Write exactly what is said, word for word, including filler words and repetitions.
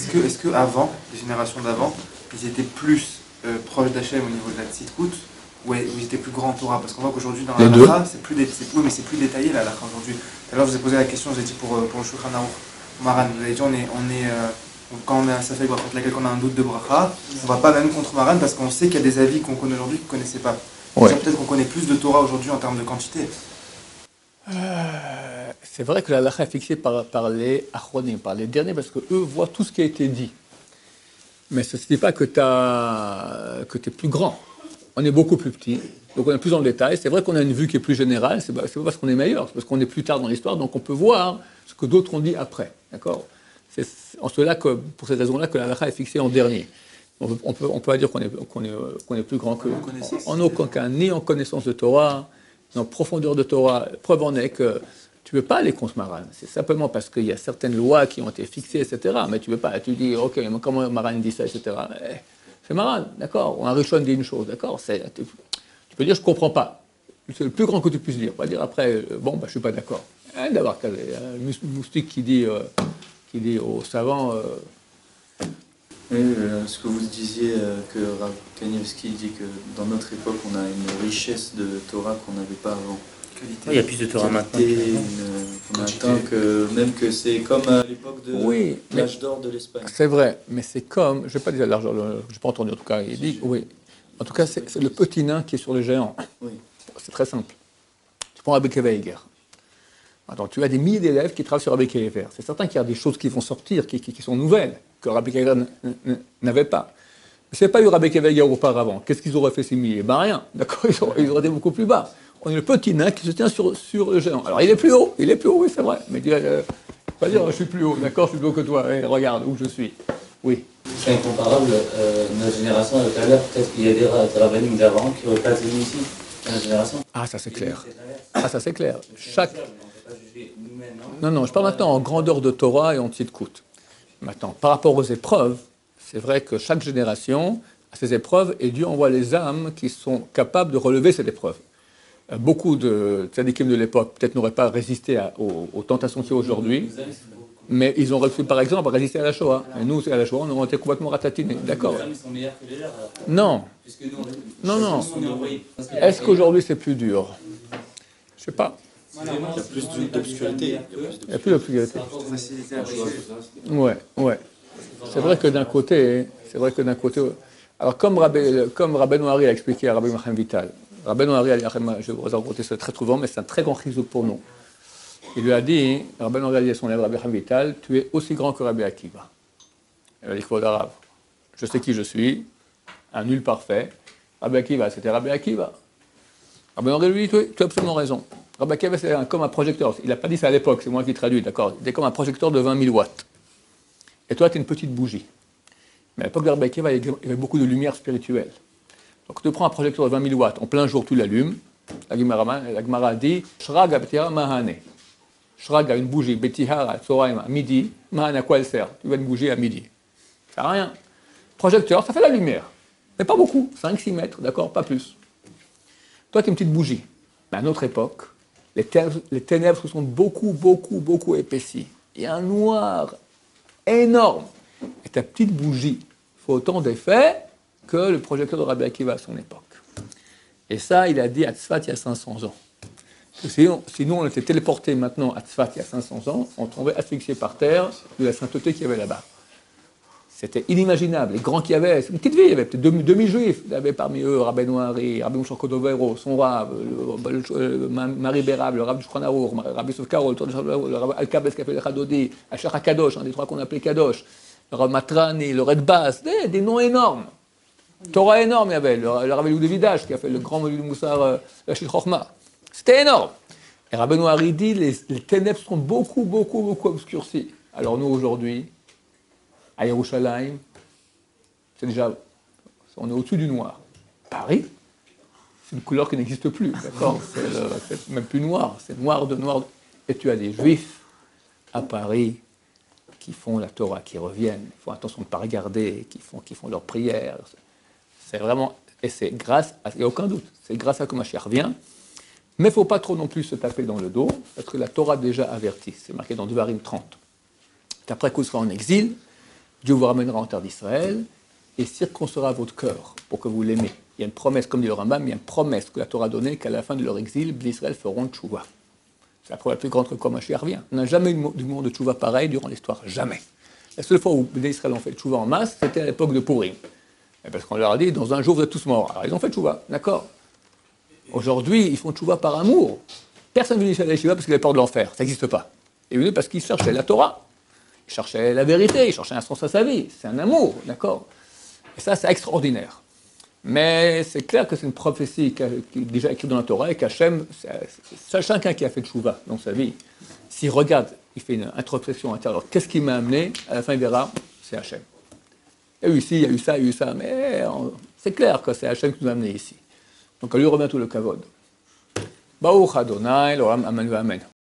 que, est-ce que avant, les générations d'avant, ils étaient plus euh, proches d'Hachem au niveau de la tzidkout, ou ils étaient plus grands en Torah? Parce qu'on voit qu'aujourd'hui, dans la halakha, c'est plus, dé... oui, mais c'est plus détaillé la halakha aujourd'hui. Alors, je vous ai posé la question, j'ai dit pour, pour le Shulchan Aruch, Maran, vous avez dit, on est, on est euh, quand on a ça fait contre laquelle on a un doute de bracha, on va pas même contre Maran parce qu'on sait qu'il y a des avis qu'on connaît aujourd'hui qu'on ne connaissait pas. Ouais. Peut-être qu'on connaît plus de Torah aujourd'hui en termes de quantité. Euh, c'est vrai que la halakha est fixée par, par les achronim, par les derniers, parce qu'eux voient tout ce qui a été dit. Mais ça ne signifie pas que tu es plus grand. On est beaucoup plus petit, donc on est plus dans le détail. C'est vrai qu'on a une vue qui est plus générale, c'est pas, c'est pas parce qu'on est meilleur, c'est parce qu'on est plus tard dans l'histoire, donc on peut voir ce que d'autres ont dit après. D'accord ? C'est en cela que, pour cette raison-là, que la halakha est fixée en dernier. On peut, on peut, on peut pas dire qu'on est, qu'on est, qu'on est plus grand que... En, en aucun cas, ni en connaissance de Torah, ni en profondeur de Torah. Preuve en est que tu ne peux pas aller contre Maran. C'est simplement parce qu'il y a certaines lois qui ont été fixées, et cetera. Mais tu ne peux pas. Tu dis, OK, mais comment Maran dit ça, et cetera. Eh, c'est Maran, d'accord. Ou un Rishon dit une chose, d'accord. C'est, tu, tu peux dire, je ne comprends pas. C'est le plus grand que tu puisses dire. Pas dire après, bon, bah, je ne suis pas d'accord. Hein, d'avoir un moustique qui dit, euh, qui dit aux savants... Euh, Oui, euh, ce que vous disiez, euh, que Rav Kanievski dit que dans notre époque, on a une richesse de Torah qu'on n'avait pas avant. Qualité. Il y a plus de Torah maintenant. Une, on atteint que, même que c'est comme à l'époque de oui, l'âge d'or de l'Espagne. C'est vrai, mais c'est comme, je ne vais pas dire l'âge d'or, je n'ai pas entendu en tout cas, il dit, oui. En tout cas, c'est, c'est le petit nain qui est sur le géant. Oui. C'est très simple. Tu prends Rabbi Akiva Eiger. Attends, tu as des milliers d'élèves qui travaillent sur Rabbi Akiva Eiger. C'est certain qu'il y a des choses qui vont sortir, qui, qui, qui sont nouvelles, que Rabbi Akiva n'avait pas. Mais s'il n'y avait pas eu Rabbi Akiva Eiger auparavant, qu'est-ce qu'ils auraient fait ces milliers ? Ben rien, d'accord, ils auraient, ils auraient été beaucoup plus bas. On est le petit nain qui se tient sur, sur le géant. Alors il est plus haut, il est plus haut, oui c'est vrai. Mais il euh, pas dire je suis plus haut, d'accord, je suis plus haut que toi, hey, regarde où je suis. Oui. C'est incomparable, euh, notre génération avec la leur, peut-être qu'il y a des rabbins d'avant qui n'auraient pas tenu ici, dans notre génération. Ah ça c'est clair. Ah ça c'est clair. Chaque... Non, non, je parle maintenant en grandeur de Torah et en tzidkout. Maintenant, par rapport aux épreuves, c'est vrai que chaque génération a ses épreuves et Dieu envoie les âmes qui sont capables de relever cette épreuve. Beaucoup de tzadikim de l'époque peut-être n'auraient pas résisté à, aux, aux tentations qu'il y a aujourd'hui, mais ils ont réussi par exemple à résister à la Shoah. Et nous, à la Shoah, on aurait été complètement ratatinés. D'accord ? Non. Non, non. Est-ce qu'aujourd'hui c'est plus dur ? Je ne sais pas. Il y a plus d'obscurité. Il y a plus d'obscurité. Ouais, ouais. C'est vrai que d'un côté, c'est vrai que d'un côté. Alors comme Rabbi, comme Rabbeinu Ari a expliqué à Rabbi Machem Vital, Rabbeinu Ari, je vais vous raconter ça très souvent, mais c'est un très grand chizouk pour nous. Il lui a dit, Rabbeinu Ari a dit à son élève Rabbi Machem Vital, tu es aussi grand que Rabbi Akiva. Il a dit quoi d'arabe ? Je sais qui je suis, un nul parfait. Rabbi Akiva, c'était Rabbi Akiva. Rabbeinu Ari lui dit, tu as absolument raison. Rabbi Akiva, c'est un, comme un projecteur. Il n'a pas dit ça à l'époque, c'est moi qui traduis, d'accord ? Il était comme un projecteur de vingt mille watts. Et toi, tu es une petite bougie. Mais à l'époque de Rabbi Akiva, il y avait beaucoup de lumière spirituelle. Donc, tu prends un projecteur de vingt mille watts, en plein jour, tu l'allumes. La Gemara dit Shrag Betihara Mahane. Shrag a une bougie, Betihara, Tzoraim, à midi. Mahane, à quoi elle sert ? Tu veux une bougie à midi. Ça sert à rien. Projecteur, ça fait la lumière. Mais pas beaucoup, cinq six mètres, d'accord ? Pas plus. Toi, tu es une petite bougie. Mais à notre époque, les ténèbres, les ténèbres se sont beaucoup, beaucoup, beaucoup épaissies. Il y a un noir énorme. Et ta petite bougie fait autant d'effet que le projecteur de Rabbi Akiva à son époque. Et ça, il a dit à Tzfat il y a cinq cents ans. Sinon, sinon on était téléporté maintenant à Tzfat il y a cinq cents ans, on tombait asphyxié par terre de la sainteté qu'il y avait là-bas. C'était inimaginable. Les grands qu'il y avait, c'est une petite ville, il y avait peut-être deux mille juifs. Il y avait parmi eux Rabbeinu Ari, Rabbi Moshe Cordovero, son Rav, le, le, le, Marie Bérab, le Rav du Shulchan Aruch, Rabbi Yosef Karo, le Rav Al-Kabes qui a fait le Chadodi, Asher HaKadosh, un des trois qu'on appelait Kadosh, le Rav Matrani, le Red Bas, des, des noms énormes. Torah énorme, il y avait le, le Rav Elou de Vidash qui a fait le grand Moulid Moussar, euh, la Shil Chochma. C'était énorme. Et Rabbeinu Ari dit les, les ténèbres sont beaucoup, beaucoup, beaucoup obscurcies. Alors nous, aujourd'hui, à Yerushalayim, c'est déjà, on est au-dessus du noir. Paris, c'est une couleur qui n'existe plus, d'accord ? c'est, le, c'est même plus noir, c'est noir de noir. Et tu as des juifs à Paris qui font la Torah, qui reviennent, qui font attention de ne pas regarder, qui font, qui font leurs prières. C'est vraiment, et c'est grâce, à, il n'y a aucun doute, c'est grâce à que Mashiach revient. Mais il ne faut pas trop non plus se taper dans le dos, parce que la Torah déjà avertit, c'est marqué dans Devarim trente. Après qu'on sera en exil, Dieu vous ramènera en terre d'Israël et circoncera votre cœur pour que vous l'aimez. Il y a une promesse, comme dit le Rambam, il y a une promesse que la Torah a donnée qu'à la fin de leur exil, d'Israël feront tchouva. C'est la preuve la plus grande que quand Mashiach revient. On n'a jamais eu du monde de tchouva pareil durant l'histoire, jamais. La seule fois où les Israël ont fait tchouva en masse, c'était à l'époque de Pourim. Et parce qu'on leur a dit, dans un jour vous êtes tous morts. Alors ils ont fait tchouva, d'accord. Aujourd'hui, ils font tchouva par amour. Personne ne veut dire tchouva parce qu'il a peur de l'enfer, ça n'existe pas. Ils venaient parce qu'ils cherchaient la Torah, ils cherchaient la vérité, ils cherchaient un sens à sa vie. C'est un amour, d'accord. Et ça, c'est extraordinaire. Mais c'est clair que c'est une prophétie qui est déjà écrite dans la Torah et qu'Hachem, c'est chacun qui a fait tchouva dans sa vie. S'il regarde, il fait une introspection intérieure. Qu'est-ce qui m'a amené? À la fin, il verra, c'est Hachem. Il y a eu ici, il y a eu ça, il y a eu ça, mais c'est clair que c'est Hachem qui nous a amenés ici. Donc, à lui revient tout le kavod. Baruch Adonai, l'olam, amen, amen.